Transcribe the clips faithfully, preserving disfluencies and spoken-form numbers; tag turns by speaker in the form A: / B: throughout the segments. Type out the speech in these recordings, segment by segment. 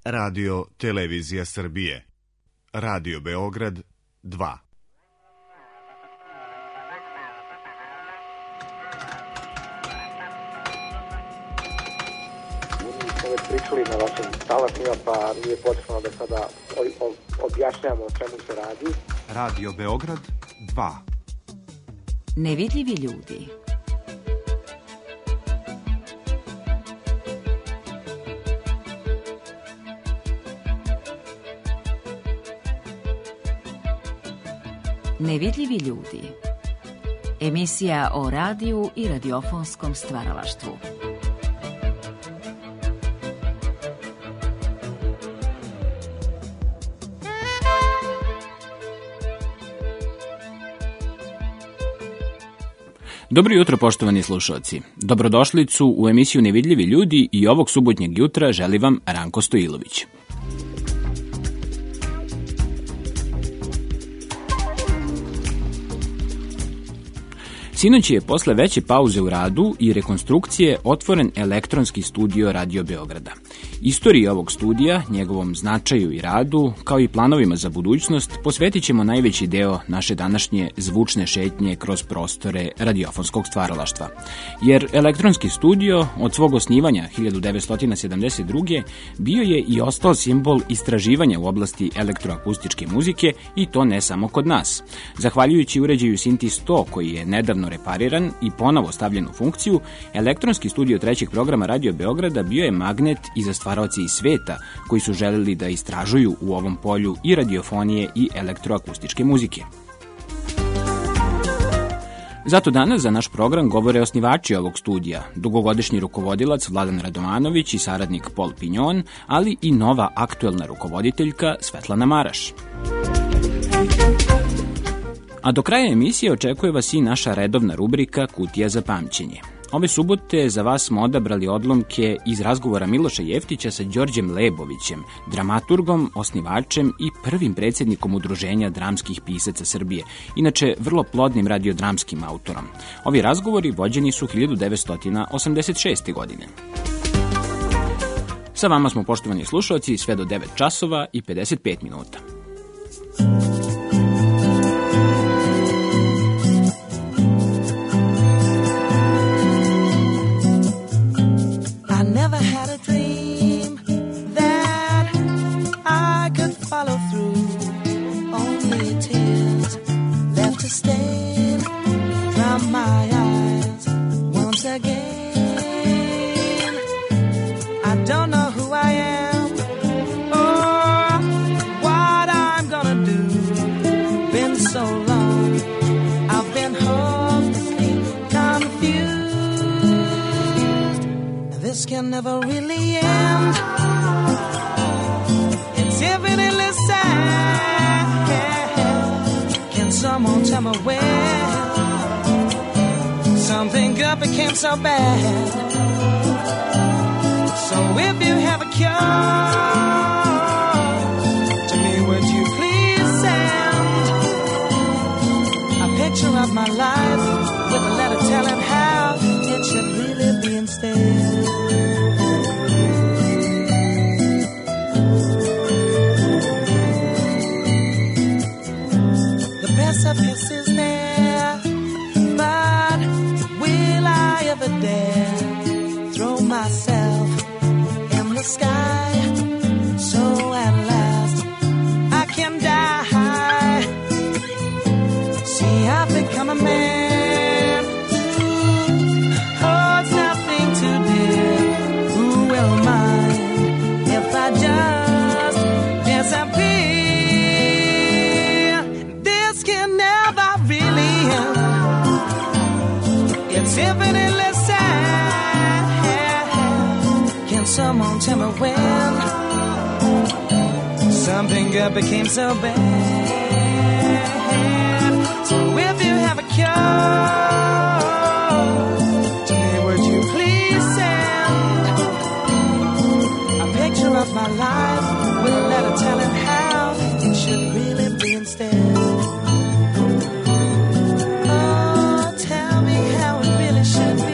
A: Radio Televizija Srbije. Radio Beograd dva.
B: Već pričali na vašim talasima, pa nije potrebno da sada objašnjamo o čemu se radi.
A: Radio Beograd dva.
C: Nevidljivi ljudi. Nevidljivi ljudi. Emisija o radiju i radiofonskom stvaralaštvu.
D: Dobro jutro, poštovani slušalci. Dobrodošlicu u emisiju Nevidljivi ljudi i ovog subotnjeg jutra želi vam Ranko Stojilović. Sinoć je posle veće pauze u radu i rekonstrukcije otvoren elektronski studio Radio Beograda. Istoriji ovog studija, njegovom značaju i radu, kao i planovima za budućnost, posvetit ćemo najveći deo naše današnje zvučne šetnje kroz prostore radiofonskog stvaralaštva. Jer elektronski studio od svog osnivanja hiljadu devetsto sedamdeset druge bio je i ostao simbol istraživanja u oblasti elektroakustičke muzike i to ne samo kod nas. Zahvaljujući uređaju Synthi sto koji je nedavno repariran i ponovo stavljen u funkciju, elektronski studio trećeg programa Radio Beograda bio je magnet i za stvaraoci iz sveta koji su želeli da istražuju u ovom polju i radiofonije i elektroakustičke muzike. Zato danas za naš program govore osnivači ovog studija, dugogodišnji rukovodilac Vladan Radovanović i saradnik Paul Pignon, ali i nova aktuelna rukovoditeljka Svetlana Maraš. A do kraja emisije očekuje vas i naša redovna rubrika Kutija za pamćenje. Ove subote za vas smo odabrali odlomke iz razgovora Miloša Jeftića sa Đorđem Lebovićem, dramaturgom, osnivačem i prvim predsjednikom Udruženja dramskih pisaca Srbije, inače vrlo plodnim radiodramskim autorom. Ovi razgovori vođeni su hiljadu devetsto osamdeset šeste. godine. Sa vama smo, poštovani slušalci, sve do devet časova i pedeset pet minuta.
E: Stain from my eyes once again. I don't know who I am or what I'm gonna do. Been so long, I've been hopelessly confused. This can never really end. It's infinitely sad. Someone tell me when something good became so bad. So if you have a cure to me, would you please send a picture of my life with a letter telling how it should really be instead. Precipice is there, but will I ever dare throw myself in the sky? So at last I can die. See, I've become a man who holds nothing too dear. Who will mind if I just disappear? Infinitely sad. Can someone tell me when something good became so bad? So if you have a cure to me, would you please send a picture of my life with a letter telling how it should really be instead?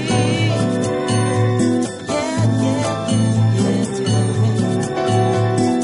E: Should be. Yeah, yeah, yeah, yeah, yeah.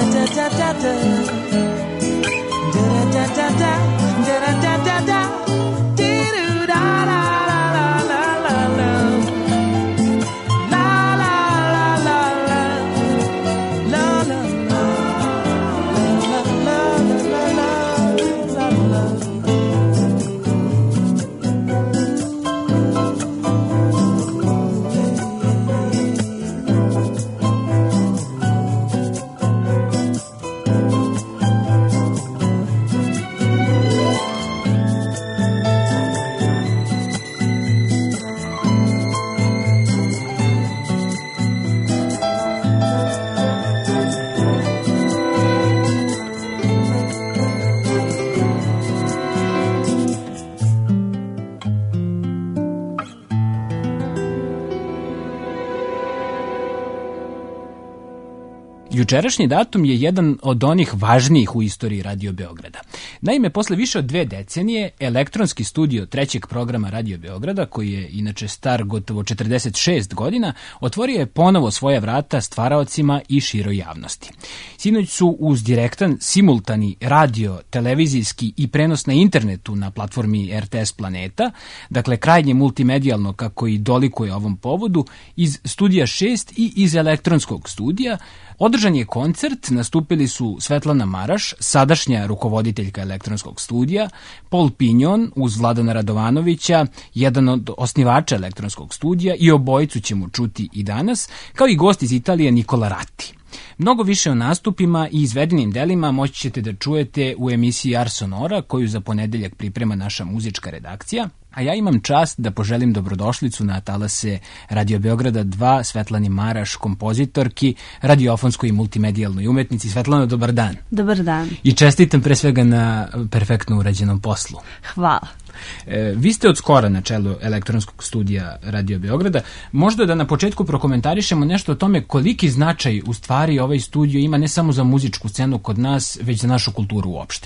D: Jučerašnji datum je jedan od onih važnijih u istoriji Radio Beograda. Naime, posle više od dve decenije, elektronski studio trećeg programa Radio Beograda, koji je inače star gotovo četrdeset šest godina, otvorio je ponovo svoja vrata stvaraocima i široj javnosti. Sinoć su uz direktan, simultani radio, televizijski i prenos na internetu na platformi R T S Planeta, dakle krajnje multimedijalno kako i dolikuje ovom povodu, iz studija šest i iz elektronskog studija, održan je koncert, nastupili su Svetlana Maraš, sadašnja rukovoditeljka elektronskog studija, Paul Pignon uz Vladana Radovanovića, jedan od osnivača elektronskog studija, i obojicu ćemo čuti i danas, kao i gost iz Italije Nicola Ratti. Mnogo više o nastupima i izvedenim delima moći ćete da čujete u emisiji Ars Sonora, koju za ponedeljak priprema naša muzička redakcija. A ja imam čast da poželim dobrodošlicu na talase Radio Beograda dva Svetlani Maraš, kompozitorki, radiofonskoj i multimedijalnoj umetnici. Svetlana, dobar dan.
F: Dobar dan.
D: I čestitam pre svega na perfektno urađenom poslu.
F: Hvala.
D: E, vi ste od skora na čelu elektronskog studija Radio Beograda. Možda da na početku prokomentarišemo nešto o tome koliki značaj u stvari ovaj studio ima ne samo za muzičku scenu kod nas, već za našu kulturu uopšte.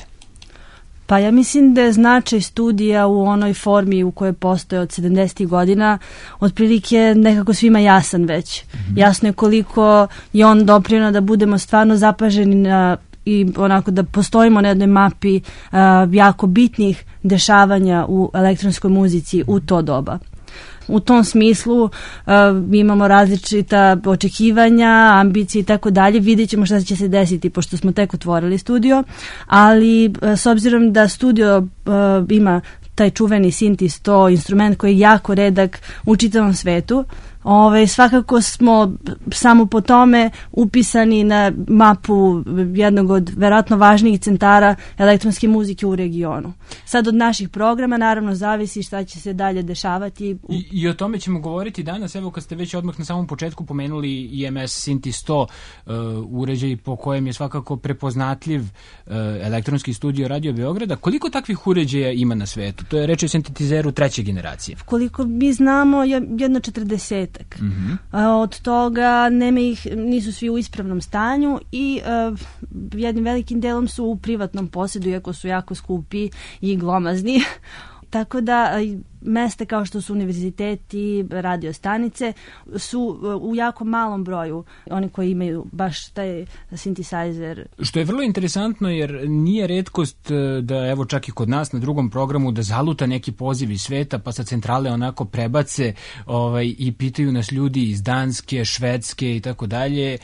F: Pa ja mislim da je značaj studija u onoj formi u kojoj postoje od sedamdesetih godina otprilike nekako svima jasan već. Mm-hmm. Jasno je koliko je on doprineo da budemo stvarno zapaženi na, i onako da postojimo na jednoj mapi uh, jako bitnih dešavanja u elektronskoj muzici u to doba. U tom smislu uh, mi imamo različita očekivanja, ambicije i tako dalje. Vidjet ćemo šta će se desiti pošto smo tek otvorili studio, ali uh, s obzirom da studio uh, ima taj čuveni Synthi sto, instrument koji je jako redak u čitavom svetu, Ove, svakako smo samo po tome upisani na mapu jednog od verovatno važnijih centara elektronske muzike u regionu. Sad od naših programa naravno zavisi šta će se dalje dešavati.
D: I, i o tome ćemo govoriti danas. Evo kad ste već odmah na samom početku pomenuli I M S Synthi sto, uh, uređaj po kojem je svakako prepoznatljiv uh, elektronski studio Radio Beograda. Koliko takvih uređaja ima na svetu? To je reč o sintetizeru treće generacije.
F: Koliko mi znamo, jedno četrdeset. Mm-hmm. Od toga nema ih, nisu svi u ispravnom stanju i uh, jednim velikim delom su u privatnom posjedu, iako su jako skupi i glomazni. Tako da mesta kao što su univerziteti, radio stanice su u jako malom broju oni koji imaju baš taj synthesizer.
D: Što je vrlo interesantno jer nije retkost da evo čak i kod nas na drugom programu da zaluta neki poziv iz sveta pa sa centrale onako prebace ovaj, i pitaju nas ljudi iz Danske, Švedske i tako dalje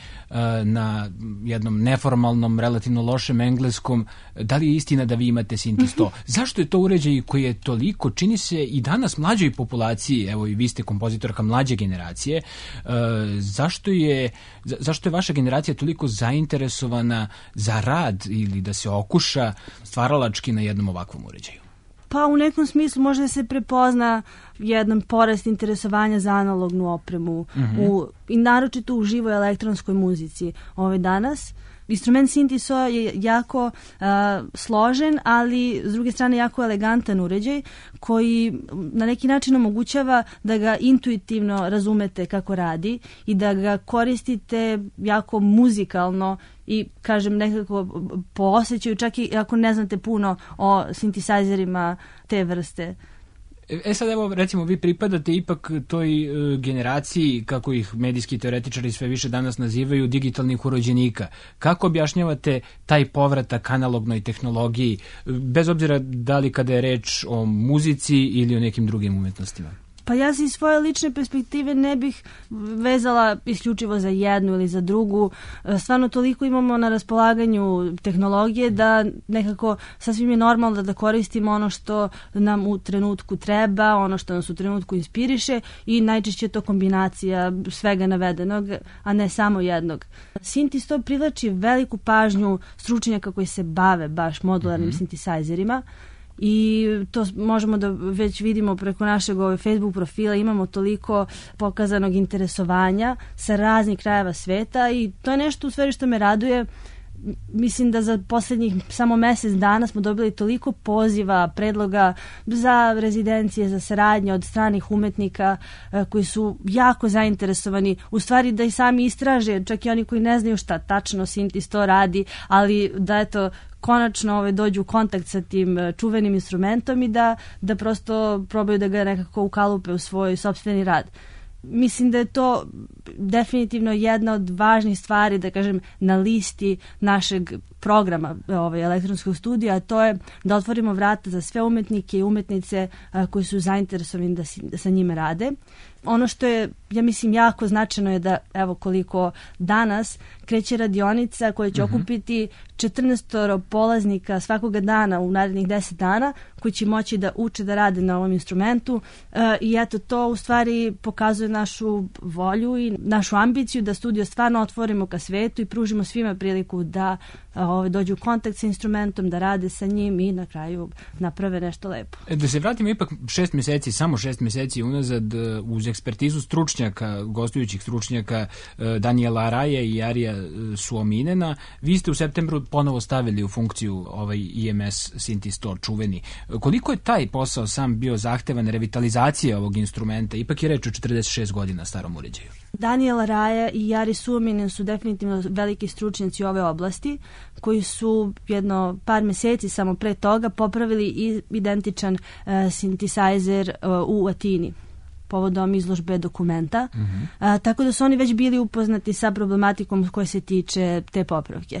D: na jednom neformalnom, relativno lošem engleskom, da li je istina da vi imate Synthi sto? Zašto je to uređaj koji je toliko, čini se i danas mlađoj populaciji, evo i vi ste kompozitorka mlađe generacije, uh, zašto je za, zašto je vaša generacija toliko zainteresovana za rad ili da se okuša stvaralački na jednom ovakvom uređaju?
F: Pa u nekom smislu možda se prepozna jedan porast interesovanja za analognu opremu mm-hmm. u, i naročito u živoj elektronskoj muzici ove danas. Instrument Synthi sto je jako uh, složen, ali s druge strane jako elegantan uređaj koji na neki način omogućava da ga intuitivno razumete kako radi i da ga koristite jako muzikalno i kažem nekako po osjećaju, čak i ako ne znate puno o sintesajzerima te vrste.
D: E sad evo recimo vi pripadate ipak toj e, generaciji, kako ih medijski teoretičari sve više danas nazivaju, digitalnih urođenika. Kako objašnjavate taj povratak analognoj tehnologiji, bez obzira da li kada je reč o muzici ili o nekim drugim umetnostima?
F: Pa ja se iz svoje lične perspektive ne bih vezala isključivo za jednu ili za drugu. Stvarno toliko imamo na raspolaganju tehnologije da nekako sasvim je normalno da koristimo ono što nam u trenutku treba, ono što nas u trenutku inspiriše i najčešće je to kombinacija svega navedenog, a ne samo jednog. Synth to privlači veliku pažnju stručnjaka koji se bave baš modularnim mm-hmm. synthesizerima. I to možemo da već vidimo preko našeg ovaj Facebook profila, imamo toliko pokazanog interesovanja sa raznih krajeva sveta i to je nešto u stvari što me raduje. Mislim da za posljednjih samo mjesec dana smo dobili toliko poziva, predloga za rezidencije, za saradnje od stranih umetnika koji su jako zainteresovani, u stvari da i sami istraže, čak i oni koji ne znaju šta tačno Synth to radi, ali da eto konačno ove, dođu u kontakt sa tim čuvenim instrumentom i da, da prosto probaju da ga nekako ukalupe u svoj sopstveni rad. Mislim da je to definitivno jedna od važnih stvari, da kažem, na listi našeg programa ovaj, elektronskog studija, a to je da otvorimo vrata za sve umetnike i umetnice a, koji su zainteresovani da, si, da sa njime rade. Ono što je, ja mislim, jako značajno je da, evo koliko danas kreće radionica koja će uh-huh. okupiti četrnaest polaznika svakoga dana u narednih deset dana koji će moći da uče da rade na ovom instrumentu uh, i eto to u stvari pokazuje našu volju i našu ambiciju da studio stvarno otvorimo ka svetu i pružimo svima priliku da uh, ovaj, dođu u kontakt sa instrumentom, da rade sa njim i na kraju naprave nešto lepo.
D: Da se vratimo ipak šest mjeseci, samo šest mjeseci unazad uz ekspertizu stručnjaka, gostujućih stručnjaka Daniela Araje i Arija Suominena, vi ste u septembru ponovo stavili u funkciju ovaj I M S Synth sto čuveni. Koliko je taj posao sam bio zahtevan, revitalizacije ovog instrumenta? Ipak je reč o četrdeset šest godina starom uređaju.
F: Daniel Araja i Ari Suominen su definitivno veliki stručnjaci ove oblasti koji su jedno par mjeseci samo pre toga popravili identičan uh, synthesizer uh, u Atini povodom izložbe dokumenta. Mm-hmm. A, tako da su oni već bili upoznati sa problematikom koja se tiče te popravke.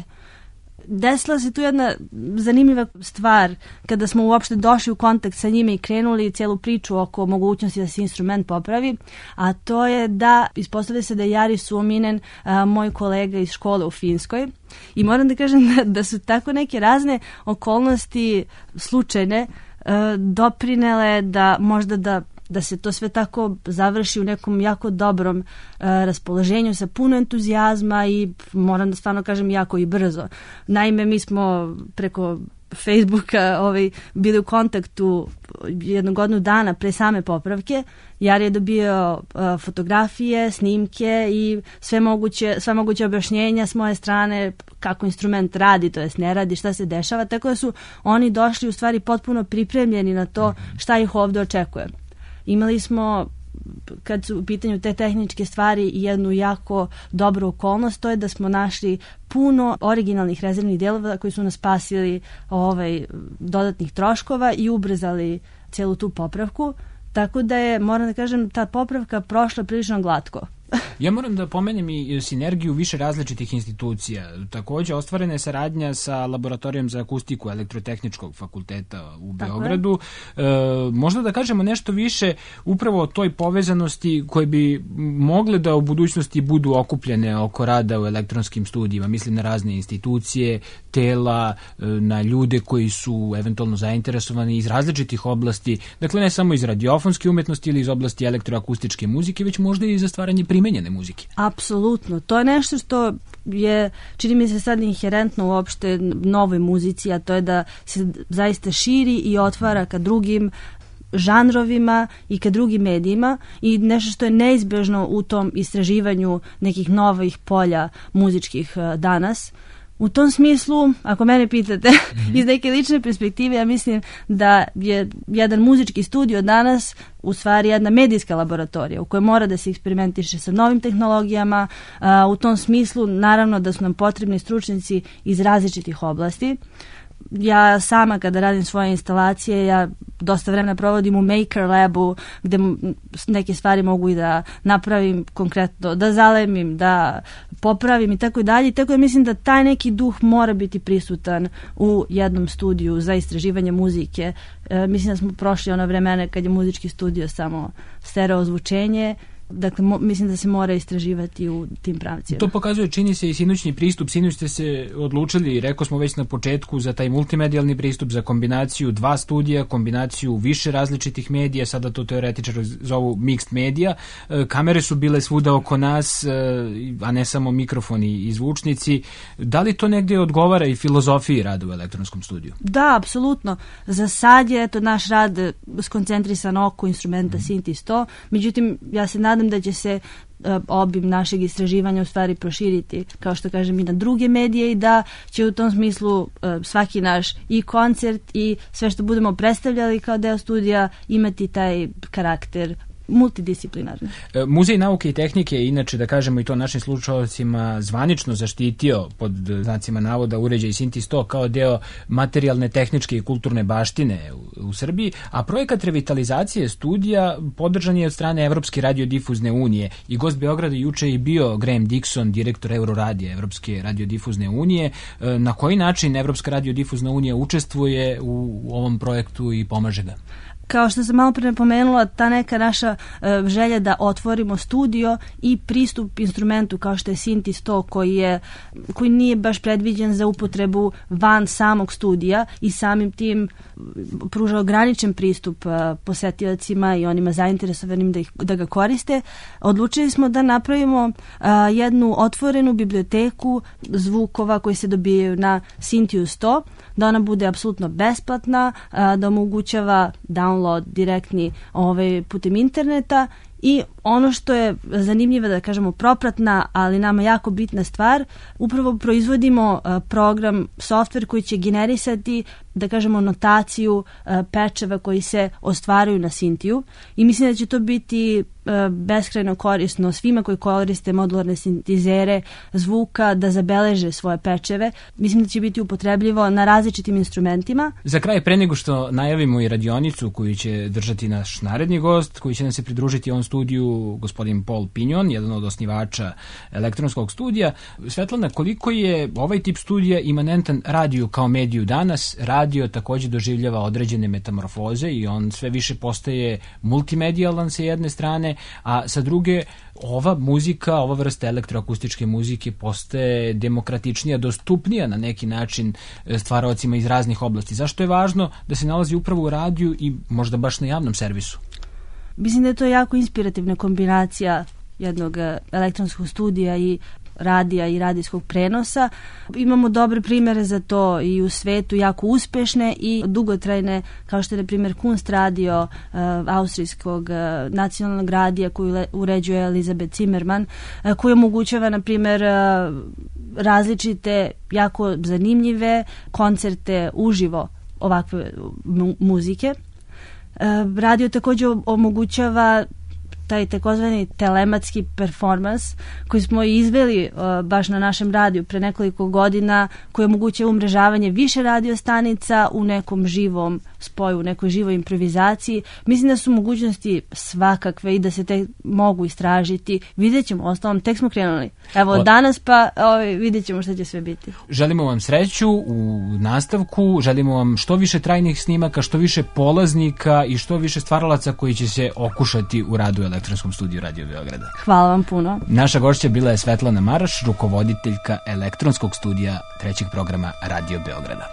F: Desila se tu jedna zanimljiva stvar kada smo uopšte došli u kontakt sa njime i krenuli cijelu priču oko mogućnosti da se instrument popravi, a to je da ispostavlja se da je Jari Suominen a, moj kolega iz škole u Finskoj i moram da kažem da, da su tako neke razne okolnosti slučajne a, doprinele da možda da da se to sve tako završi u nekom jako dobrom uh, raspoloženju sa puno entuzijazma i moram da stvarno kažem jako i brzo. Naime, mi smo preko Facebooka ovaj, bili u kontaktu jednog godinu dana pre same popravke. Jari je dobio uh, fotografije, snimke i sve moguće, sve moguće objašnjenja s moje strane kako instrument radi, to jest ne radi, šta se dešava, tako da su oni došli u stvari potpuno pripremljeni na to šta ih ovdje očekuje. Imali smo, kad su u pitanju te tehničke stvari, jednu jako dobru okolnost, to je da smo našli puno originalnih rezervnih delova koji su nas spasili ovaj, dodatnih troškova i ubrzali celu tu popravku. Tako da je, moram da kažem, ta popravka prošla prilično glatko.
D: Ja moram da pomenem i sinergiju više različitih institucija. Također ostvarena je saradnja sa Laboratorijom za akustiku Elektrotehničkog fakulteta u Tako Beogradu. E, možda da kažemo nešto više upravo o toj povezanosti koje bi mogle da u budućnosti budu okupljene oko rada u elektronskim studijima. Mislim na razne institucije, tela, na ljude koji su eventualno zainteresovani iz različitih oblasti. Dakle, ne samo iz radiofonske umetnosti ili iz oblasti elektroakustičke muzike, već možda i za stvaranje primenjene muzike.
F: Apsolutno. To je nešto što je, čini mi se sad inherentno uopšte novoj muzici, a to je da se zaista širi i otvara ka drugim žanrovima i ka drugim medijima i nešto što je neizbežno u tom istraživanju nekih novih polja muzičkih danas. U tom smislu, ako mene pitate, mm-hmm. iz neke lične perspektive, ja mislim da je jedan muzički studio danas u stvari jedna medijska laboratorija u kojoj mora da se eksperimentiše sa novim tehnologijama. U tom smislu, naravno da su nam potrebni stručnjaci iz različitih oblasti. ja sama kada radim svoje instalacije, ja dosta vremena provodim u Maker Labu, gde neke stvari mogu i da napravim konkretno, da zalemim, da popravim i tako dalje. Tako da mislim da taj neki duh mora biti prisutan u jednom studiju za istraživanje muzike. E, mislim da smo prošli ono vremena kad je muzički studio samo stereo zvučenje. Dakle, mo, mislim da se mora istraživati u tim pravcima.
D: To pokazuje, čini se, i sinoćni pristup. Sinoć ste se odlučili, rekao smo već na početku, za taj multimedijalni pristup, za kombinaciju dva studija, kombinaciju više različitih medija, sada to teoretičari zovu mixed media. Kamere su bile svuda oko nas, a ne samo mikrofoni i zvučnici. Da li to negdje odgovara i filozofiji rada u elektronskom studiju?
F: Da, apsolutno. Za sad je to naš rad skoncentrisan oko instrumenta mm. Synthi sto, međutim, ja se nadam da će se uh, obim našeg istraživanja u stvari proširiti, kao što kažem, i na druge medije i da će u tom smislu uh, svaki naš i koncert i sve što budemo predstavljali kao deo studija imati taj karakter multidisciplinarni.
D: Muzej nauke i tehnike je inače, da kažemo i to našim slušalcima, zvanično zaštitio pod znacima navoda uređaj Synthi sto kao deo materijalne, tehničke i kulturne baštine u, u Srbiji, a projekat revitalizacije studija podržan je od strane Evropske radiodifuzne unije i gost Beograda juče je bio Graham Dixon, direktor Euroradija Evropske radiodifuzne unije. Na koji način Evropska radiodifuzna unija učestvuje u, u ovom projektu i pomaže ga?
F: Kao što sam malo pre napomenula, ta neka naša uh, želja da otvorimo studio i pristup instrumentu kao što je Synthi sto koji, je, koji nije baš predviđen za upotrebu van samog studija i samim tim pruža ograničen pristup uh, posetiocima i onima zainteresovanim da, ih, da ga koriste. Odlučili smo da napravimo uh, jednu otvorenu biblioteku zvukova koji se dobijaju na Synthi sto, da ona bude apsolutno besplatna, uh, da omogućava download direktni ovaj, putem interneta i ono što je zanimljivo, da kažemo propratna, ali nama jako bitna stvar, upravo proizvodimo uh, program, softver koji će generisati, da kažemo, notaciju uh, pečeva koji se ostvaruju na Synthiju i mislim da će to biti uh, beskrajno korisno svima koji koriste modularne sintizere zvuka da zabeleže svoje pečeve. Mislim da će biti upotrebljivo na različitim instrumentima.
D: Za kraj, pre nego što najavimo i radionicu koju će držati naš naredni gost, koji će nam se pridružiti ovom studiju, gospodin Paul Pignon, jedan od osnivača elektronskog studija. Svetlana, koliko je ovaj tip studija imanentan radiju kao mediju danas? Radio također doživljava određene metamorfoze i on sve više postaje multimedijalan sa jedne strane, a sa druge ova muzika, ova vrsta elektroakustičke muzike postaje demokratičnija, dostupnija na neki način stvaraocima iz raznih oblasti. Zašto je važno da se nalazi upravo u radiju i možda baš na javnom servisu?
F: Mislim da je to jako inspirativna kombinacija jednog elektronskog studija i radija i radijskog prenosa. Imamo dobre primere za to i u svetu, jako uspešne i dugotrajne, kao što je na primjer Kunst radio uh, austrijskog uh, nacionalnog radija koju uređuje Elizabeth Zimmerman, uh, koji omogućava na primjer uh, različite jako zanimljive koncerte uživo ovakve mu- muzike. Uh, radio također omogućava taj takozvani telematski performans koji smo izveli uh, baš na našem radiju pre nekoliko godina, koji omogućava umrežavanje više radiostanica u nekom živom spoju, u nekoj živoj improvizaciji. Mislim da su mogućnosti svakakve i da se te mogu istražiti. Vidjet ćemo, ostalom, tek smo krenuli. Evo, od danas pa ovaj, vidjet ćemo šta će sve biti.
D: Želimo vam sreću u nastavku, želimo vam što više trajnih snimaka, što više polaznika i što više stvaralaca koji će se okušati u radu elektronskom studiju Radio Beograda.
F: Hvala vam puno.
D: Naša gošća bila je Svetlana Maraš, rukovoditeljka elektronskog studija trećeg programa Radio Beograda.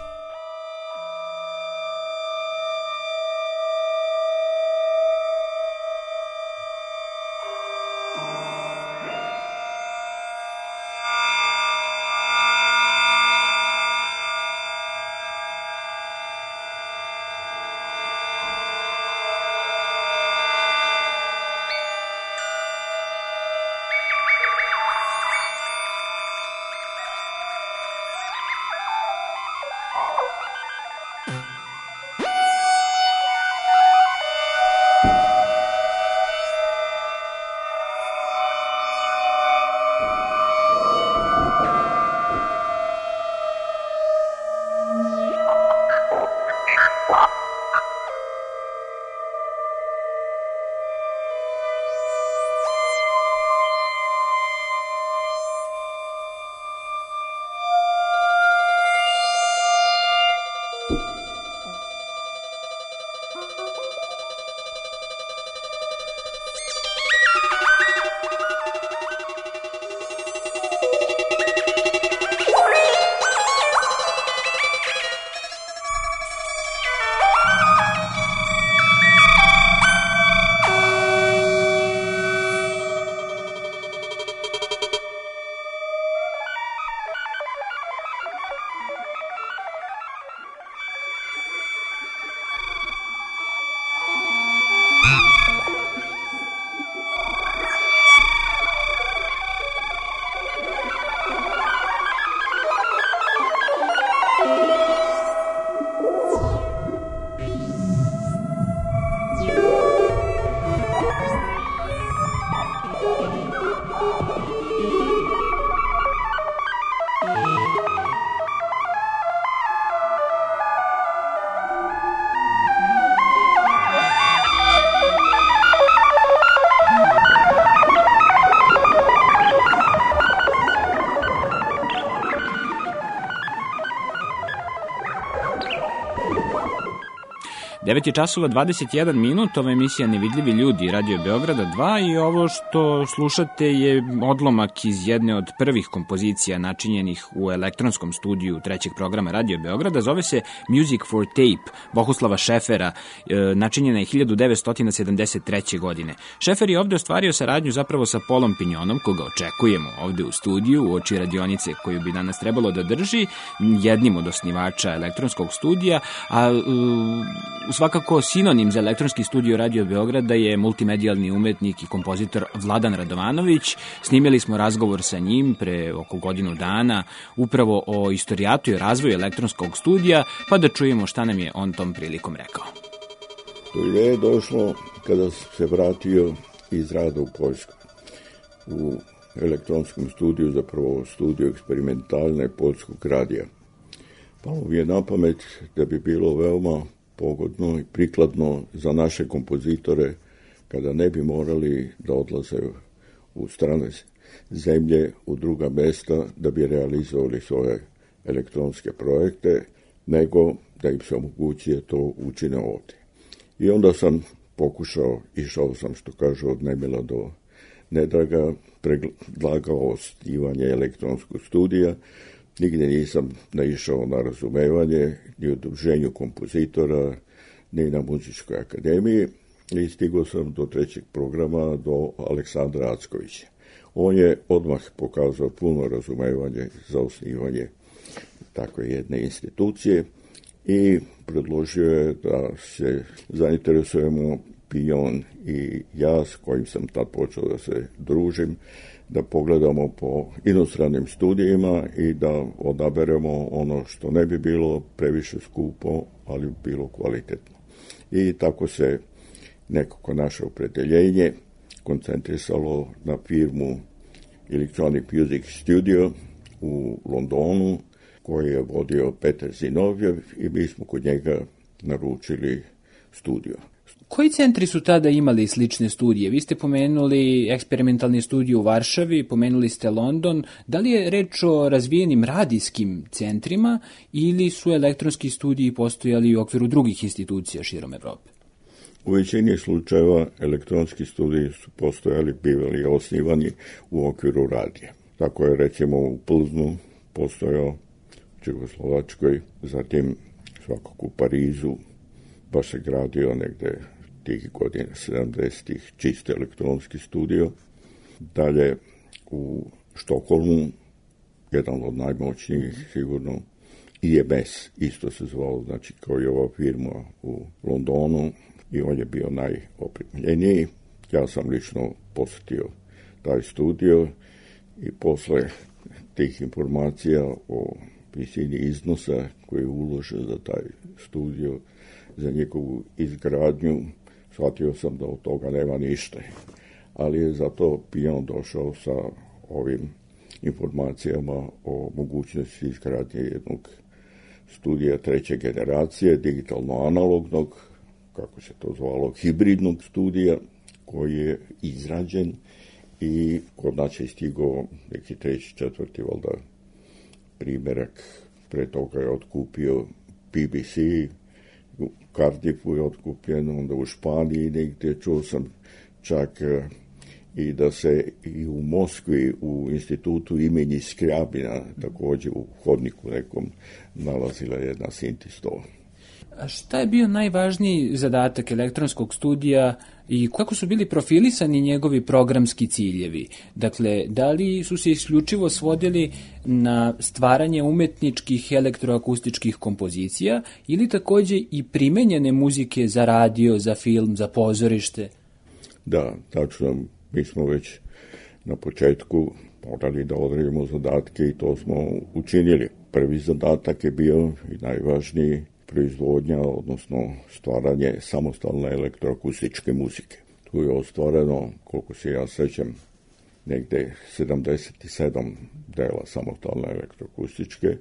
D: devet je časova dvadeset jedan minut, ova emisija Nevidljivi ljudi Radio Beograda dva i ovo što slušate je odlomak iz jedne od prvih kompozicija načinjenih u elektronskom studiju trećeg programa Radio Beograda. Zove se Music for Tape Bohuslava Šefera, načinjena je hiljadu devetsto sedamdeset treće. godine. Šefer je ovde ostvario saradnju zapravo sa Polom Pinjonom, koga očekujemo ovde u studiju u oči radionice koju bi danas trebalo da drži, jednim od osnivača elektronskog studija, a u svakako sinonim za elektronski studio Radio Beograda je multimedijalni umetnik i kompozitor Vladan Radovanović. Snimili smo razgovor sa njim pre oko godinu dana upravo o istorijatu i razvoju elektronskog studija, pa da čujemo šta nam je on tom prilikom rekao.
G: To je došlo kada sam se vratio iz rada u Poljsku. U elektronskom studiju, zapravo studiju eksperimentalne poljskog radija. Palo mi je na pamet da bi bilo veoma pogodno i prikladno za naše kompozitore kada ne bi morali da odlaze u strane zemlje, u druga mesta da bi realizovali svoje elektronske projekte, nego da im se omogući to učine ovdje. I onda sam pokušao, išao sam, što kaže, od nemila do nedraga, predlagao osnivanje elektronskog studija. Nigdje nisam naišao na razumevanje ni u udruženju kompozitora, ni na muzičkoj akademiji i stigao sam do trećeg programa, do Aleksandra Ackovića. On je odmah pokazao puno razumevanje za osnivanje takve jedne institucije i predložio je da se zainteresujemo Pinjon i ja, s kojim sam tad počeo da se družim, da pogledamo po inostranim studijima i da odaberemo ono što ne bi bilo previše skupo, ali bi bilo kvalitetno. I tako se nekako naše opredeljenje koncentrisalo na firmu Electronic Music Studio u Londonu, koji je vodio Petar Zinovjev i mi smo kod njega naručili studio.
D: Koji centri su tada imali slične studije? Vi ste pomenuli eksperimentalni studij u Varšavi, pomenuli ste London. Da li je reč o razvijenim radijskim centrima ili su elektronski studiji postojali u okviru drugih institucija širom Evrope?
G: U većini slučajeva elektronski studiji su postojali, bivali osnivani u okviru radija. Tako je, recimo, u Plznu postojao, u Čehoslovačkoj, zatim svakako u Parizu, pa se gradio negde tih godina sedamdesetih čisti elektronski studio. Dalje u Štokholmu, jedan od najmoćnijih sigurno, I M S, isto se zvao, znači kao i ova firma u Londonu, i on je bio najopremljeniji. Ja sam lično posjetio taj studio i posle tih informacija o visini iznosa koji je uložen za taj studio, za njegovu izgradnju, shvatio sam da od toga nema ništa. Ali je zato Pinjon došao sa ovim informacijama o mogućnosti izgradnje jednog studija treće generacije, digitalno-analognog, kako se to zvalo, hibridnog studija, koji je izrađen i kod nas je stigao neki treći, četvrti, valjda, primjerak. Pre toga je otkupio B B C, u Cardiffu je otkupljen, onda u Španiji negdje, čuo sam čak i da se i u Moskvi, u institutu imeni Skrjabina, također u hodniku nekom, nalazila jedna Sinti sto.
D: A šta je bio najvažniji zadatak elektronskog studija i kako su bili profilisani njegovi programski ciljevi? Dakle, da li su se isključivo svodili na stvaranje umetničkih elektroakustičkih kompozicija ili također i primenjene muzike za radio, za film, za pozorište?
G: Da, tačno, mi smo već na početku morali da odredimo zadatke i to smo učinili. Prvi zadatak je bio i najvažniji proizvodnja, odnosno stvaranje samostalne elektroakustičke muzike. Tu je ostvareno, koliko se ja sećam, negde sedamdeset sedam dela samostalne elektroakustičke.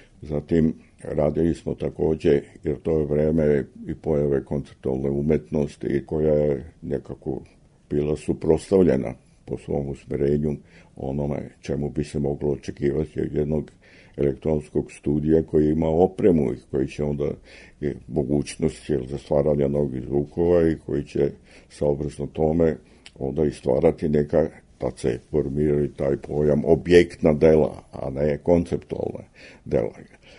G: Zatim radili smo također, jer to je vreme i pojave konceptualne umetnosti koja je nekako bila suprotstavljena po svom usmjerenju onome čemu bi se moglo očekivati od jednog elektronskog studija koji ima opremu i koji će onda je mogućnost za stvaranje novih zvukova i koji će saobrazno tome onda i stvarati neka, tad se formirali taj pojam objektna dela, a ne konceptualne dela.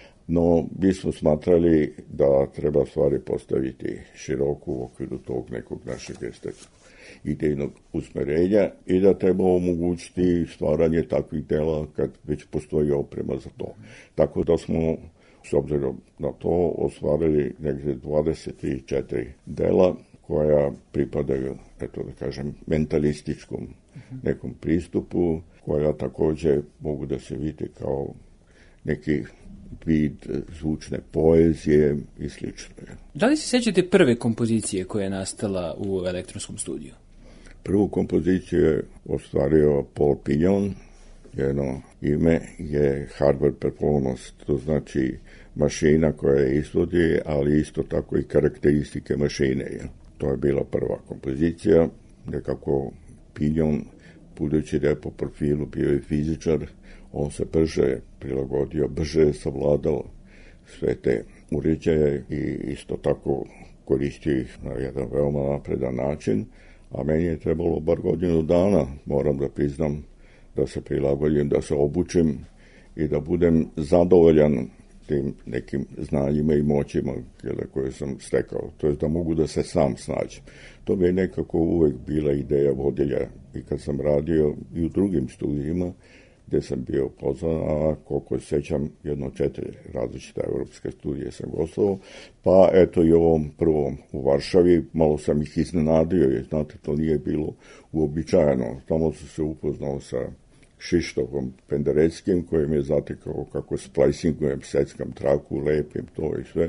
G: No, mi smo smatrali da treba stvari postaviti široko u okviru tog nekog našeg estetskog idejnog usmjerenja i da treba omogućiti stvaranje takvih dela kad već postoji oprema za to. Tako da smo, s obzirom na to, ostvarili negdje dvadeset četiri dela koja pripadaju, eto da kažem, mentalističkom nekom pristupu, koja također mogu da se vidi kao neki vid zvučne poezije i slično.
D: Da li se sjećate prve kompozicije koja je nastala u elektronskom studiju?
G: Prvu kompoziciju je ostvario Paul Pignon, jedno ime je hardware performance, to znači mašina koja je izvodi, ali isto tako i karakteristike mašine. To je bila prva kompozicija, nekako Pignon, budući da je po profilu bio i fizičar, on se brže prilagodio, brže je savladao sve te uređaje i isto tako koristio ih na jedan veoma napredan način, a meni je trebalo bar godinu dana, moram da priznam, da se prilagodim, da se obučim i da budem zadovoljan tim nekim znanjima i moćima koje sam stekao. To je da mogu da se sam snađem. To bi je nekako uvek bila ideja vodilja i kad sam radio i u drugim studijima gdje sam bio pozvan, a koliko sećam, jedno četiri različite evropske studije sam gostovao, pa eto i ovom prvom u Varšavi, malo sam ih iznenadio, jer znate, to nije bilo uobičajeno. Tamo sam se upoznao sa Šištofom Pendereckim, koji mi je zatekao kako splicingujem, seckam traku, lepim to i sve.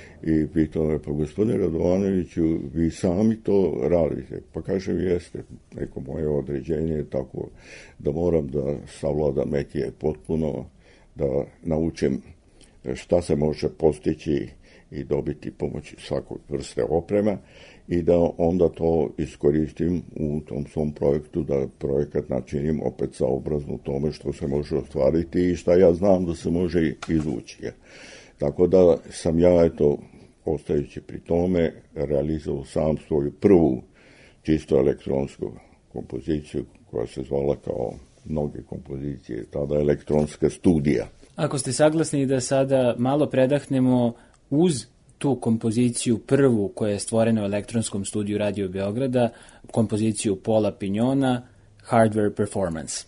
G: I pitao me, pa gospodine Radovanoviću, vi sami to radite? Pa kažem, jeste, neko moje određenje je tako da moram da savladam metije potpuno, da naučim šta se može postići i dobiti pomoći svakog vrste oprema i da onda to iskoristim u tom svom projektu, da projekat načinim opet saobrazno tome što se može ostvariti i šta ja znam da se može izvući. Tako da sam ja, eto, ostajući pri tome, realizovao sam svoju prvu čisto elektronsku kompoziciju koja se zvala kao mnoge kompozicije, tada elektronska studija.
D: Ako ste saglasni da sada malo predahnemo uz tu kompoziciju prvu koja je stvorena u elektronskom studiju Radio Beograda, kompoziciju Paula Pignona, Hardware Performance.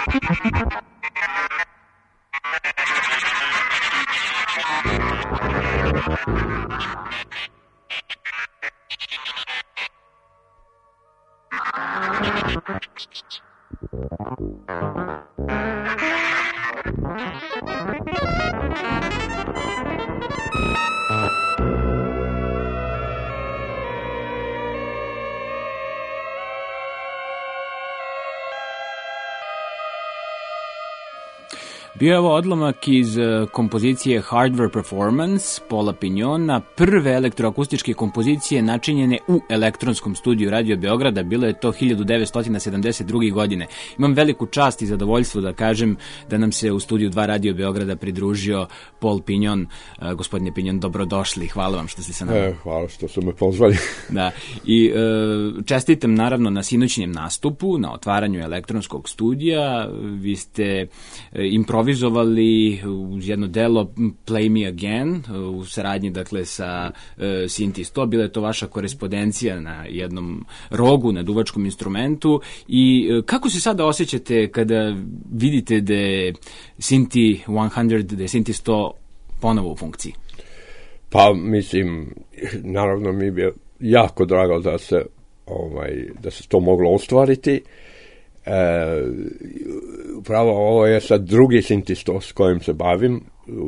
D: Bio je ovo odlomak iz kompozicije Hardware Performance Paula Pignona, prve elektroakustičke kompozicije načinjene u elektronskom studiju Radio Beograda. Bilo je to hiljadu devetsto sedamdeset druge. godine. Imam veliku čast i zadovoljstvo da kažem da nam se u studiju dva Radio Beograda pridružio Paul Pignon. Gospodine Pignon, dobrodošli. Hvala vam što ste sa nama.
H: E, hvala što su me pozvali.
D: Da. I e, čestitam naravno na sinoćnjem nastupu, na otvaranju elektronskog studija. Vi ste e, improvizovali uz jedno delo Play Me Again u saradnji dakle sa uh, Sinti sto. Bila je to vaša korespondencija na jednom rogu, na duvačkom instrumentu. I uh, kako se sada osjećate kada vidite da je Sinti sto, da je Sinti sto ponovo u funkciji?
H: Pa mislim, naravno mi je jako drago da se ovaj, da se to moglo ostvariti. E, upravo ovo je sad drugi Sinti sto s kojim se bavim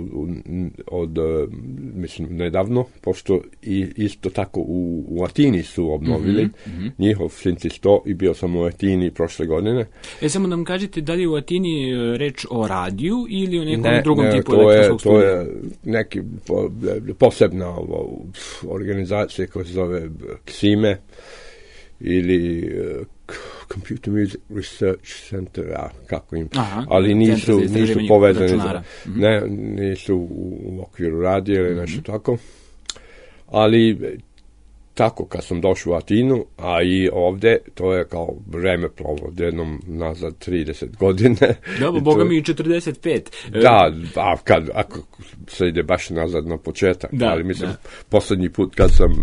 H: od, mislim, nedavno, pošto i isto tako u, u Atini su obnovili mm-hmm. njihov Sinti sto i bio sam u Atini prošle godine.
D: E, samo nam kažete, da li je u Atini reč o radiju ili o nekom
H: ne,
D: drugom
H: ne,
D: tipu
H: to
D: elektronskog
H: je,
D: studija?
H: To je neki po, posebna ovo, organizacija koja se zove Ksime ili uh, Computer Music Research Center, a kako im,
D: Aha,
H: ali nisu, nisu povezani, za,
D: mm-hmm.
H: ne, nisu u, u okviru radija ili nešto mm-hmm. tako, ali tako kad sam došao u Atinu, a i ovde, to je kao vremeplov od jednom nazad trideset godine.
D: Da, boga mi i četrdeset pet.
H: Da, a kad, ako se ide baš nazad na početak,
D: da,
H: ali mislim,
D: da.
H: Poslednji put kad sam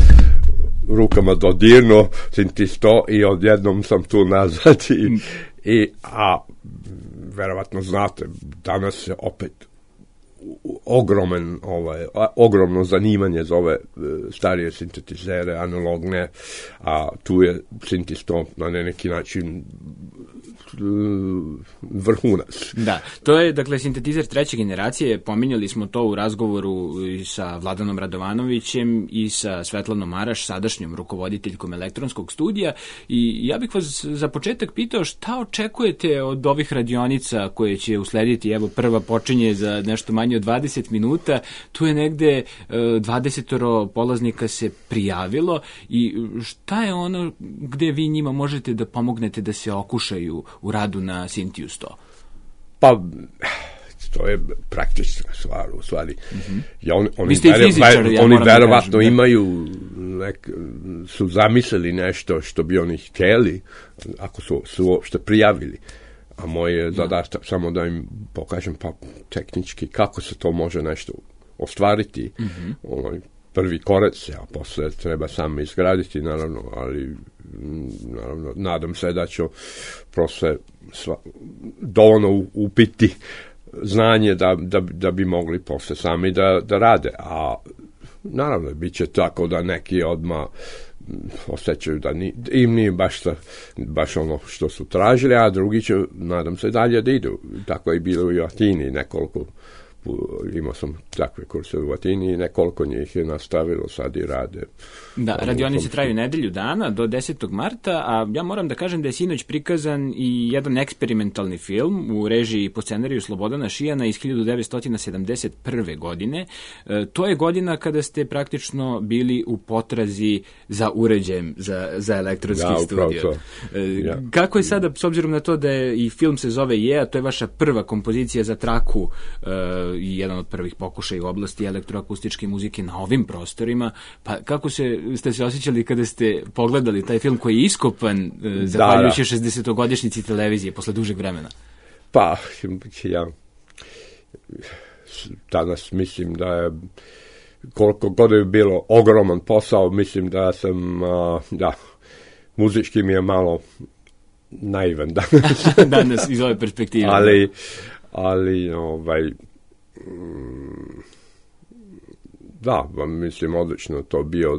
H: rukama dodirno Sinti sto i odjednom sam tu nazad i, mm. i a verovatno znate, danas se opet ogroman, ovaj, ogromno zanimanje za ove starije sintetizere, analogne, a tu je Sinti sto na neki način vrhunac.
D: Da, to je dakle sintetizer treće generacije, pominjali smo to u razgovoru i sa Vladanom Radovanovićem i sa Svetlanom Maraš, sadašnjom rukovoditeljkom elektronskog studija, i ja bih vas za početak pitao šta očekujete od ovih radionica koje će uslediti. Evo, prva počinje za nešto manje od dvadeset minuta, tu je negde dvadesetoro polaznika se prijavilo, i šta je ono gde vi njima možete da pomognete da se okušaju u radu na Sintiju sto?
H: Pa, to je praktična stvar, u stvari. Mm-hmm. Ja, on, oni
D: Vi
H: vere,
D: fizičar,
H: ver,
D: ja
H: oni
D: da
H: verovatno imaju, nek, su zamislili nešto što bi oni htjeli, ako su, su uopšte prijavili. A moj je zadatak samo da im pokažem pa tehnički kako se to može nešto ostvariti. Mm-hmm. Onaj prvi korac, a posle treba sam izgraditi, naravno, ali naravno, nadam se da ću prosto sva, dovoljno upiti znanje da, da, da bi mogli posle sami da, da rade. A naravno, bit će tako da neki odmah osjećaju da ni, im nije baš, ta, baš ono što su tražili, a drugi će, nadam se, dalje da idu. Tako je bilo i u Atini, nekoliko, imao sam takve kurse u Atini i nekoliko njih je nastavilo, sad i rade.
D: Da, radionice traju nedelju dana do desetog marta, a ja moram da kažem da je sinoć prikazan i jedan eksperimentalni film u režiji po scenariju Slobodana Šijana iz hiljadu devetsto sedamdeset prve. godine. E, to je godina kada ste praktično bili u potrazi za uređajem za, za elektronski
H: ja,
D: studio. E, ja. Kako je sada, s obzirom na to da je i film se zove Je, a to je vaša prva kompozicija za traku e, i jedan od prvih pokušaja u oblasti elektroakustičke muzike na ovim prostorima, pa kako se, ste se osjećali kada ste pogledali taj film koji je iskopan e, zahvaljujući šezdesetogodišnjici televizije posle dužeg vremena?
H: Pa, ja danas mislim da je koliko god je bilo ogroman posao, mislim da sam, a, da, muzički mi je malo naivan danas.
D: Danas iz ove perspektive.
H: ali, ali, ovaj, mm, da, mislim, odlično to bio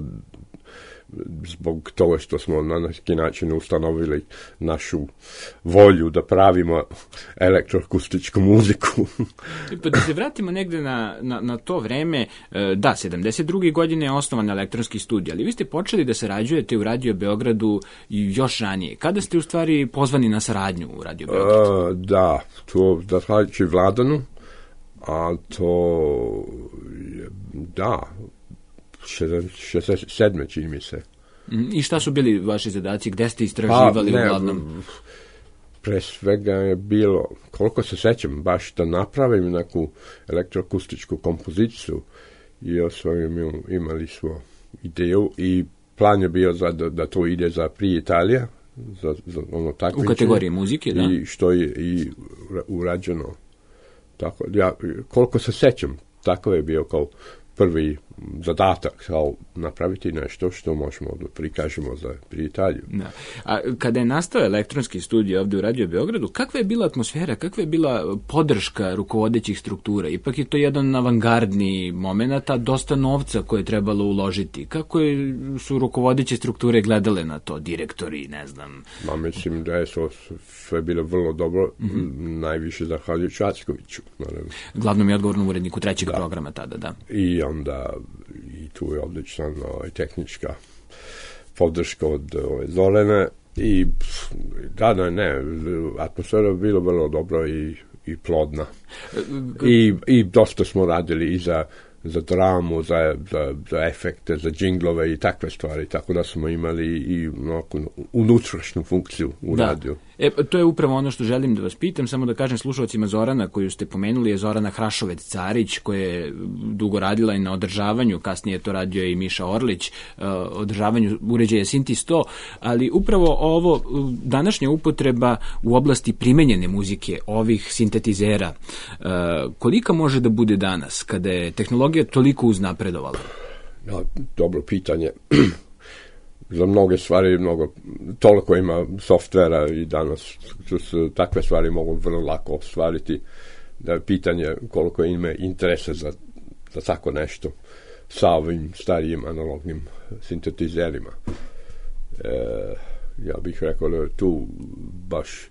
H: zbog toga što smo na neki način ustanovili našu volju da pravimo elektroakustičku muziku.
D: Pa da se vratimo negde na, na, na to vreme, da, sedamdeset druge godine je osnovan elektronski studij, ali vi ste počeli da sarađujete u Radio Beogradu i još ranije. Kada ste u stvari pozvani na saradnju u Radio Beogradu?
H: Uh, da, to zahvaljujući Vladanu, a to je, da, šezdeset sedme čini mi se.
D: I šta su bili vaši zadaci? Gde ste istraživali
H: pa, ne,
D: uglavnom?
H: Pre svega je bilo, koliko se sećam, baš da napravim neku elektroakustičku kompoziciju i osvojim, imali smo ideju i plan je bio za, da, da to ide za Prix Italija, za, za ono takvičenje.
D: U kategoriji muzike, da?
H: I što je i urađeno. Tako, ja, koliko se sećam, tako je bio kao prvi zadatak, kao napraviti nešto što možemo da prikažemo za Prix Italiju.
D: Da. A kada je nastao elektronski studij ovde u Radio Beogradu, kakva je bila atmosfera, kakva je bila podrška rukovodećih struktura? Ipak je to jedan avangardni moment, a dosta novca koje je trebalo uložiti. Kako je, su rukovodeće strukture gledale na to, direktori, ne znam?
H: Ma, mislim da je to sve bilo vrlo dobro, mm-hmm. najviše zahvaljujući Ackoviću. Naravno.
D: Glavnom i odgovornom uredniku trećeg da. programa tada, da.
H: I onda i tu je odlična no, tehnička podrška od ove Zorane i da, da, ne, atmosfera je bila vrlo dobra i, i plodna. I, I dosta smo radili i za, za dramu, za, za, za efekte, za džinglove i takve stvari, tako da smo imali i no, unutrašnju funkciju u
D: da.
H: radiju.
D: E, to je upravo ono što želim da vas pitam, samo da kažem slušalcima Zorana koju ste pomenuli je Zorana Hrašovec-Carić koja je dugo radila i na održavanju, kasnije je to radio i Miša Orlić, uh, održavanju uređaja Synthi sto, ali upravo ovo današnja upotreba u oblasti primenjene muzike ovih sintetizera, uh, kolika može da bude danas kada je tehnologija toliko uznapredovala?
H: Ja, dobro pitanje. Za mnoge stvari, mnogo, toliko ima softvera i danas su takve stvari mogu vrlo lako ostvariti. Da je pitanje koliko ima interesa za, za tako nešto sa ovim starijim analognim sintetizerima. E, ja bih rekao da je tu baš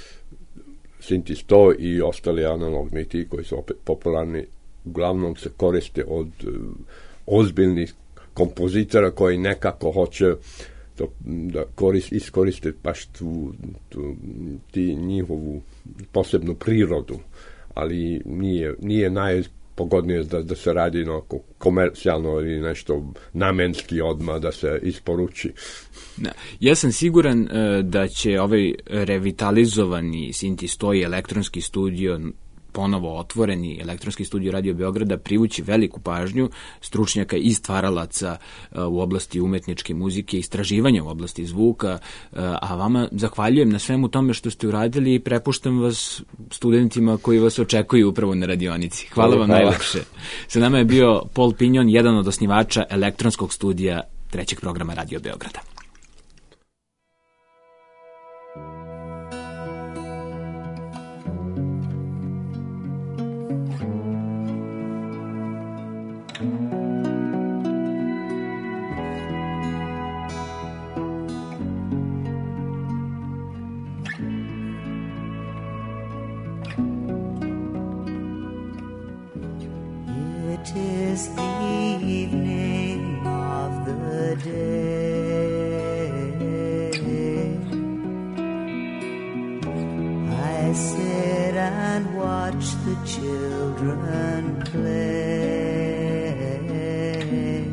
H: Synthi sto i ostali analogni ti koji su opet popularni uglavnom se koriste od uh, ozbiljnih kompozitora koji nekako hoće to, da korist, iskoriste baš tu, tu ti njihovu posebnu prirodu, ali nije, nije najpogodnije da, da se radi no, komercijalno ili nešto namenski odmah da se isporuči.
D: Da. Ja sam siguran uh, da će ovaj revitalizovani Synthi sto i elektronski studio ponovo otvoreni elektronski studio Radio Beograda privući veliku pažnju stručnjaka i stvaralaca uh, u oblasti umetničke muzike, istraživanja u oblasti zvuka, uh, a vama zahvaljujem na svemu tome što ste uradili i prepuštam vas studentima koji vas očekuju upravo na radionici. Hvala vam najlepše. Sa nama je bio Paul Pignon, jedan od osnivača elektronskog studija trećeg programa Radio Beograda.
I: It is the evening of the day. I sit and watch the children play.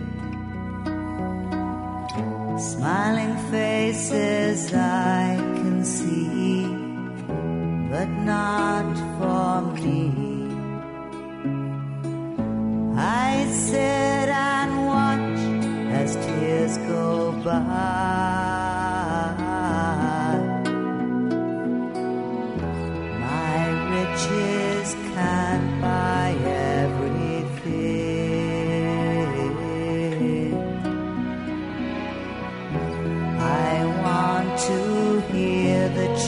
I: Smiling faces I can see, but not for me. I sit and watch as tears go by. My riches can't buy everything. I want to hear the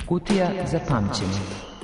C: Kutija za pamćenje.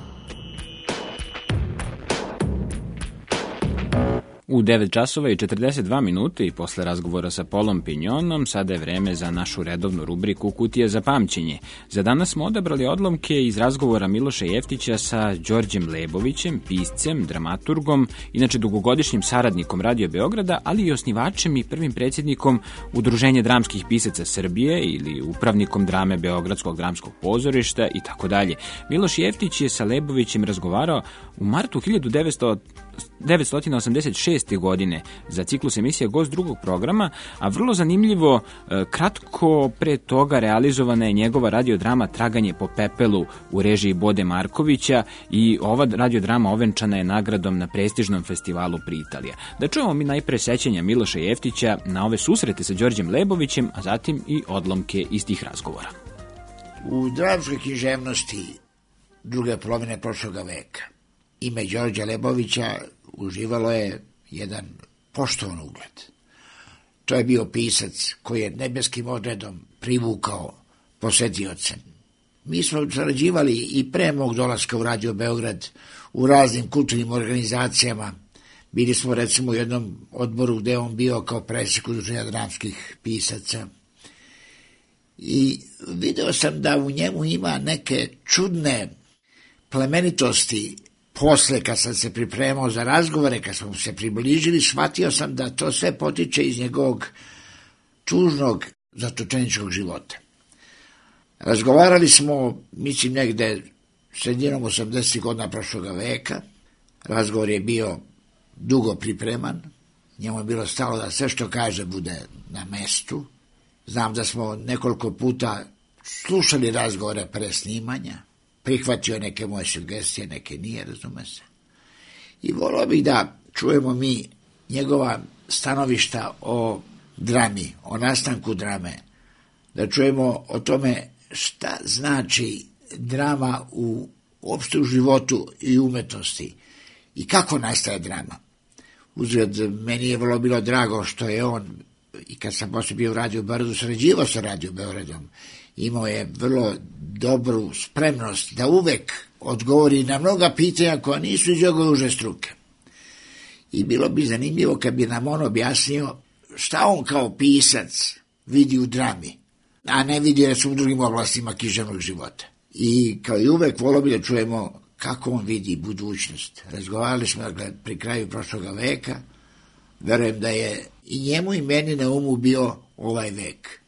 D: U devet časova i četrdeset dva minute i posle razgovora sa Polom Pinjonom sada je vreme za našu redovnu rubriku Kutija za pamćenje. Za danas smo odabrali odlomke iz razgovora Miloša Jeftića sa Đorđem Lebovićem, piscem, dramaturgom, inače dugogodišnjim saradnikom Radio Beograda, ali i osnivačem i prvim predsjednikom Udruženja dramskih pisaca Srbije ili upravnikom drame Beogradskog dramskog pozorišta i tako dalje. Miloš Jeftić je sa Lebovićem razgovarao u martu hiljadu devetsto osamdeset šeste. godine za ciklus emisija Gost drugog programa, a vrlo zanimljivo, kratko pre toga realizovana je njegova radiodrama Traganje po pepelu u režiji Bode Markovića i ova radiodrama ovenčana je nagradom na prestižnom festivalu pri Italija. Da čujemo mi najpre sećanja Miloša Jeftića na ove susrete sa Đorđem Lebovićem, a zatim i odlomke iz tih razgovora.
J: U dramskoj književnosti druge polovine prošloga veka ime Đorđa Lebovića uživalo je jedan poštovan ugled. To je bio pisac koji je nebeskim odredom privukao posetioce. Mi smo sarađivali i pre mog dolaska u Radio Beograd u raznim kulturnim organizacijama. Bili smo recimo u jednom odboru gde on bio kao predsjednik Udruženja dramskih pisaca. I video sam da u njemu ima neke čudne plemenitosti. Posle, kad sam se pripremao za razgovore, kad smo se približili, shvatio sam da to sve potiče iz njegovog tužnog zatočeničkog života. Razgovarali smo, mislim, negde sredinom osamdesetih godina prošloga veka. Razgovor je bio dugo pripreman. Njemu je bilo stalo da sve što kaže bude na mestu. Znam da smo nekoliko puta slušali razgovore pre snimanja. Prihvatio neke moje sugestije, neke nije, razume se. I volio bih da čujemo mi njegova stanovišta o drami, o nastanku drame, da čujemo o tome šta znači drama u uopšte u životu i umetnosti i kako nastaje drama. Uzgled, meni je vrlo bilo drago što je on, i kad sam poslije bio u Radio Beogradu, sarađivao sa Radio Beogradom, imao je vrlo dobru spremnost da uvek odgovori na mnoga pitanja koja nisu iz njegove uže struke. I bilo bi zanimljivo kad bi nam on objasnio šta on kao pisac vidi u drami, a ne vidi recimo u drugim oblastima književnog života. I kao i uvek volio bi da čujemo kako on vidi budućnost. Razgovarali smo dakle, pri kraju prošloga veka. Verujem da je i njemu i meni na umu bio ovaj vek.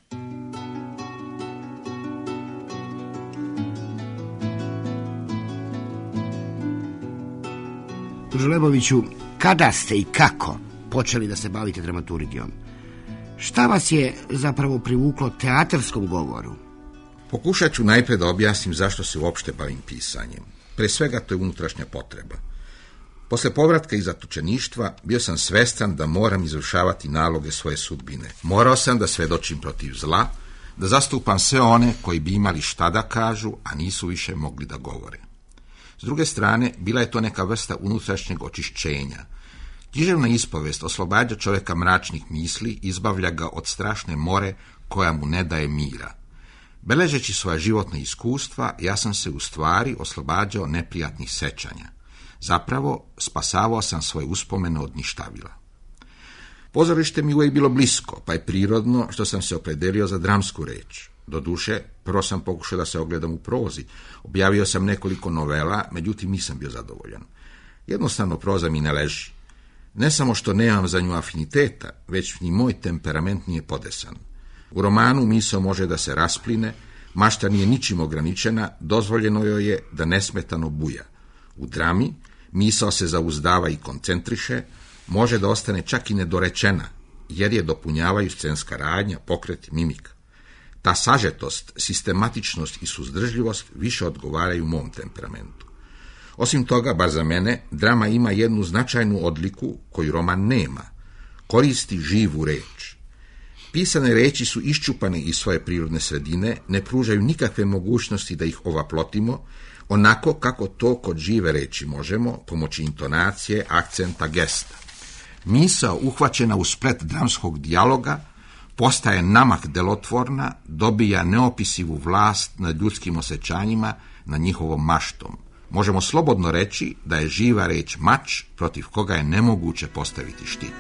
K: Đorđe Leboviću, kada ste i kako počeli da se bavite dramaturgijom? Šta vas je zapravo privuklo teatarskom govoru?
L: Pokušat ću najpre da objasnim zašto se uopšte bavim pisanjem. Pre svega to je unutrašnja potreba. Posle povratka iz zatočeništva bio sam svestan da moram izvršavati naloge svoje sudbine. Morao sam da svedočim protiv zla, da zastupam sve one koji bi imali šta da kažu, a nisu više mogli da govore. S druge strane, bila je to neka vrsta unutrašnjeg očišćenja. Književna ispovest oslobađa čovjeka mračnih misli, izbavlja ga od strašne more koja mu ne daje mira. Beležeći svoja životna iskustva, ja sam se u stvari oslobađao neprijatnih sećanja. Zapravo, spasavao sam svoje uspomene od ništavila. Pozorište mi uvijek bilo blisko, pa je prirodno što sam se opredelio za dramsku reč. Doduše, prvo sam pokušao da se ogledam u prozi. Objavio sam nekoliko novela, međutim nisam bio zadovoljan. Jednostavno proza mi ne leži. Ne samo što nemam za nju afiniteta, već ni moj temperament nije podesan. U romanu misao može da se raspline, mašta nije ničim ograničena, dozvoljeno joj je da nesmetano buja. U drami misao se zauzdava i koncentriše, može da ostane čak i nedorečena, jer je dopunjavaju scenska radnja, pokret, mimika. Ta sažetost, sistematičnost i suzdržljivost više odgovaraju mom temperamentu. Osim toga, bar za mene, drama ima jednu značajnu odliku koju roman nema. Koristi živu reč. Pisane reči su iščupane iz svoje prirodne sredine, ne pružaju nikakve mogućnosti da ih ovaplotimo, onako kako to kod žive reči možemo, pomoći intonacije, akcenta, gesta. Misao uhvaćena u splet dramskog dijaloga postaje namak delotvorna, dobija neopisivu vlast nad ljudskim osjećanjima, nad njihovom maštom. Možemo slobodno reći da je živa reč mač protiv koga je nemoguće postaviti štit.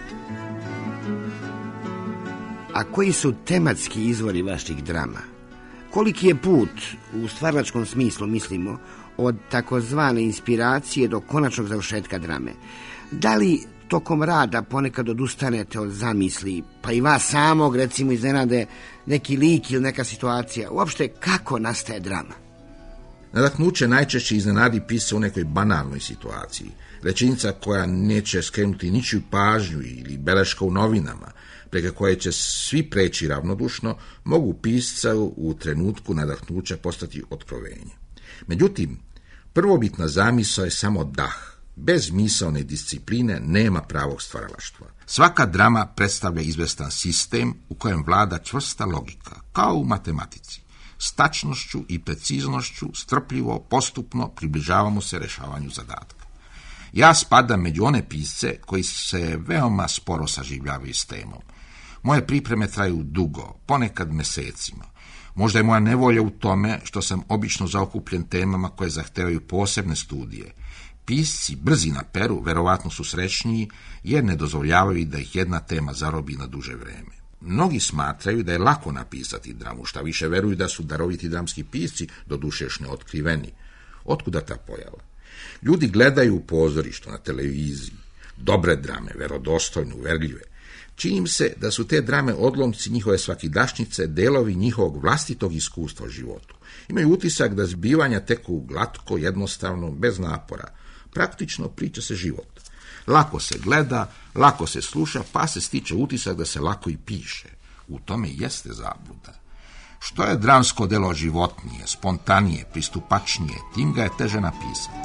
K: A koji su tematski izvori vaših drama? Koliki je put, u stvaralačkom smislu mislimo, od takozvane inspiracije do konačnog završetka drame? Da li tokom rada ponekad odustanete od zamisli, pa i vas samog, recimo, iznenade neki lik ili neka situacija? Uopšte, kako nastaje drama?
L: Nadahnuće najčešće iznenadi pisca u nekoj banalnoj situaciji. Rečenica koja neće skrenuti ničiju pažnju ili beleška u novinama, preko koje će svi preći ravnodušno, mogu pisca u trenutku nadahnuća postati otkrovenje. Međutim, prvobitna zamisao je samo dah. Bez misaone discipline nema pravog stvaralaštva. Svaka drama predstavlja izvestan sistem u kojem vlada čvrsta logika, kao u matematici. S tačnošću i preciznošću, strpljivo, postupno približavamo se rešavanju zadatka. Ja spadam među one pisce koji se veoma sporo saživljavaju s temom. Moje pripreme traju dugo, ponekad mesecima. Možda je moja nevolja u tome što sam obično zaokupljen temama koje zahtevaju posebne studije. Pisci brzi na peru verovatno su srećniji jer ne dozvoljavaju da ih jedna tema zarobi na duže vreme. Mnogi smatraju da je lako napisati dramu, šta više veruju da su daroviti dramski pisci doduše još neotkriveni. Otkuda ta pojava? Ljudi gledaju u pozorištu, na televiziji, dobre drame, verodostojne, uverljive. Čini im se da su te drame odlomci njihove svakidašnjice, delovi njihovog vlastitog iskustva u životu. Imaju utisak da zbivanja teku glatko, jednostavno, bez napora. Praktično priča se život. Lako se gleda, lako se sluša, pa se stiče utisak da se lako i piše. U tome jeste zabluda. Što je dramsko delo životnije, spontanije, pristupačnije, tim ga je teže napisati.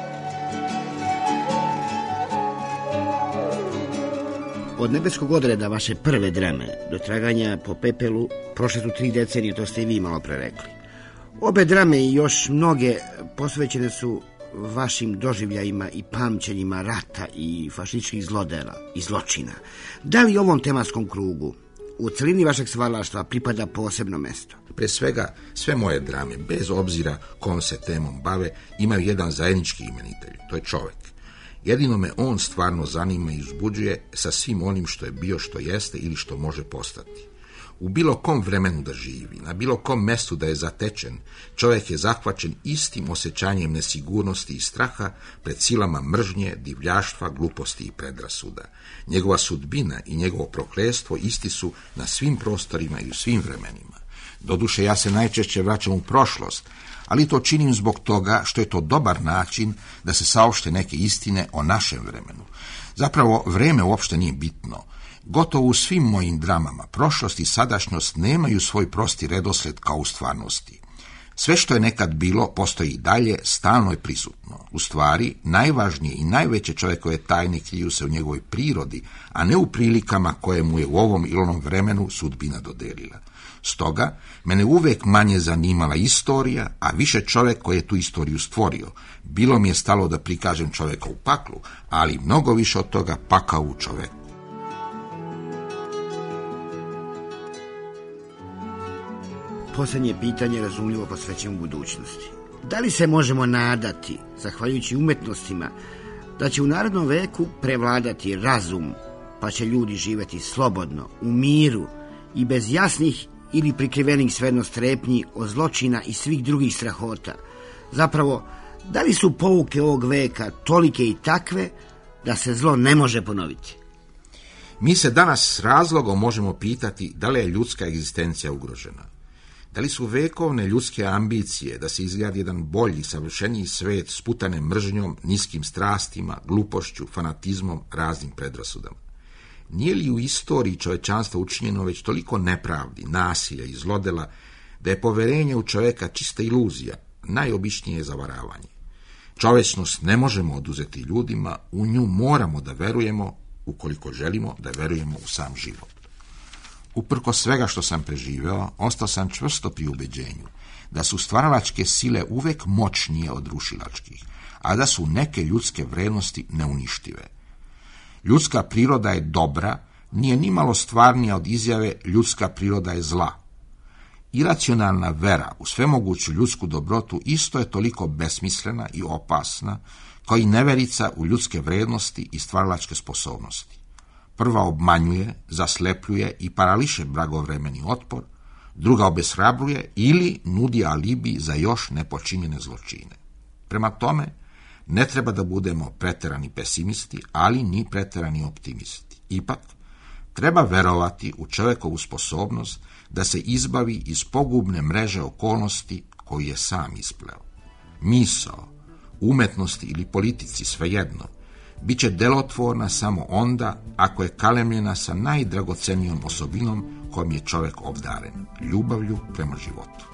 K: Od nebeskog odreda vaše prve drame do traganja po pepelu prošle su tri decenije, to ste i vi malo pre rekli. Obe drame i još mnoge posvećene su vašim doživljajima i pamćenjima rata i fašističkih zlodela i zločina. Da li ovom tematskom krugu u celini vašeg stvaralaštva pripada posebno mesto?
L: Pre svega, sve moje drame, bez obzira kom se temom bave, imaju jedan zajednički imenitelj, to je čovek. Jedino me on stvarno zanima i uzbuđuje sa svim onim što je bio, što jeste ili što može postati. U bilo kom vremenu da živi, na bilo kom mestu da je zatečen, čovjek je zahvaćen istim osjećanjem nesigurnosti i straha pred silama mržnje, divljaštva, gluposti i predrasuda. Njegova sudbina i njegovo prokletstvo isti su na svim prostorima i u svim vremenima. Doduše, ja se najčešće vraćam u prošlost, ali to činim zbog toga što je to dobar način da se saopšte neke istine o našem vremenu. Zapravo, vreme uopšte nije bitno. Gotovo u svim mojim dramama prošlost i sadašnjost nemaju svoj prosti redosled kao u stvarnosti. Sve što je nekad bilo postoji i dalje, stalno je prisutno. U stvari, najvažnije i najveće čovjekove tajne kriju se u njegovoj prirodi, a ne u prilikama koje mu je u ovom ili onom vremenu sudbina dodelila. Stoga, mene uvek manje zanimala istorija, a više čovjek koji je tu istoriju stvorio. Bilo mi je stalo da prikažem čovjeka u paklu, ali mnogo više od toga pakao u čoveku.
K: Posljednje pitanje razumljivo posvećeno budućnosti. Da li se možemo nadati, zahvaljujući umetnostima, da će u narodnom veku prevladati razum, pa će ljudi živjeti slobodno, u miru i bez jasnih ili prikrivenih svejedno strepnji od zločina i svih drugih strahota? Zapravo, da li su pouke ovog veka tolike i takve da se zlo ne može ponoviti?
L: Mi se danas s razlogom možemo pitati da li je ljudska egzistencija ugrožena. Da li su vekovne ljudske ambicije da se izgradi jedan bolji, savršeniji svet sputane mržnjom, niskim strastima, glupošću, fanatizmom, raznim predrasudama? Nije li u istoriji čovečanstva učinjeno već toliko nepravdi, nasilja i zlodela, da je poverenje u čoveka čista iluzija, najobičnije zavaravanje? Čovečnost ne možemo oduzeti ljudima, u nju moramo da verujemo, ukoliko želimo da verujemo u sam život. Uprko svega što sam preživeo, ostao sam čvrsto pri ubeđenju da su stvaralačke sile uvek moćnije od rušilačkih, a da su neke ljudske vrednosti neuništive. Ljudska priroda je dobra, nije nimalo stvarnija od izjave ljudska priroda je zla. iracionalna vera u svemoguću ljudsku dobrotu isto je toliko besmislena i opasna kao i neverica u ljudske vrednosti i stvaralačke sposobnosti. Prva obmanjuje, zaslepljuje i parališe blagovremeni otpor, druga obeshrabruje ili nudi alibi za još nepočinjene zločine. Prema tome, ne treba da budemo preterani pesimisti, ali ni preterani optimisti. Ipak, treba verovati u čovjekovu sposobnost da se izbavi iz pogubne mreže okolnosti koju je sam ispleo. Misao, umetnosti ili politici, svejedno, bit će delotvorna samo onda ako je kalemljena sa najdragocenijom osobinom kojom je čovjek obdaren, ljubavlju prema životu.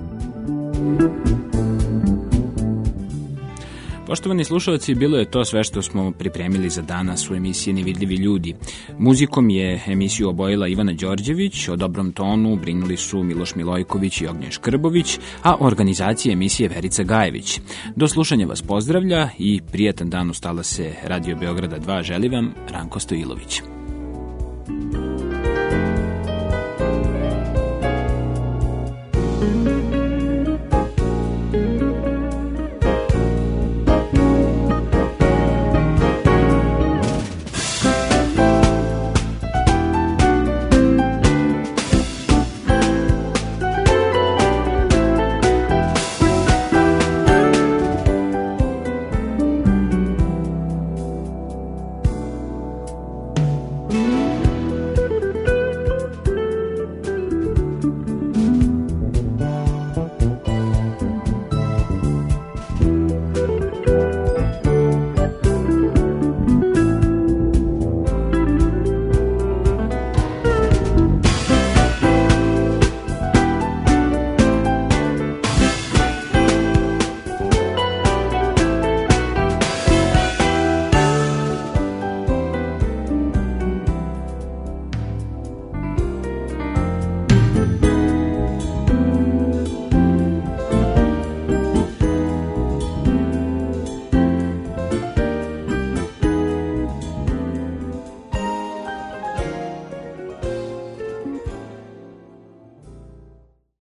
D: Poštovani slušalci, bilo je to sve što smo pripremili za danas u emisiji Nevidljivi ljudi. Muzikom je emisiju obojila Ivana Đorđević, o dobrom tonu brinuli su Miloš Milojković i Ognjen Škrbović, a o organizaciji emisije Verica Gajević. Do slušanja vas pozdravlja i prijatan dan u Talase Radio Beograda dva želi vam Ranko Stojilović.